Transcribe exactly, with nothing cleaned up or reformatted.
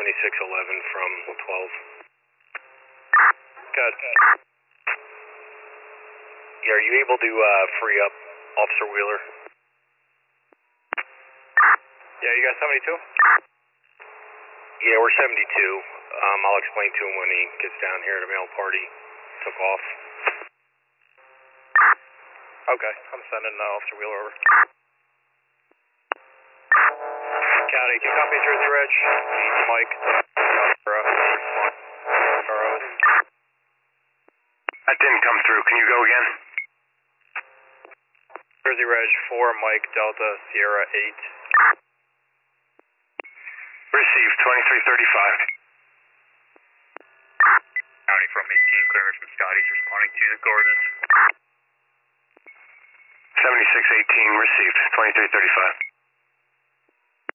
seventy-six eleven from twelve. Good. Yeah, are you able to uh, free up Officer Wheeler? Yeah, you got seventy-two? Yeah, we're seventy-two. Um, I'll explain to him when he gets down here. The mail party took off. Okay, I'm sending uh, Officer Wheeler over. County, two copies, Jersey Reg. Mike. That didn't come through. Can you go again? Jersey Reg four, Mike Delta Sierra eight. Received, twenty-three thirty-five. County from eighteen, clearance from Scotty's responding to the coordinates. seventy-six eighteen, received, twenty-three thirty-five.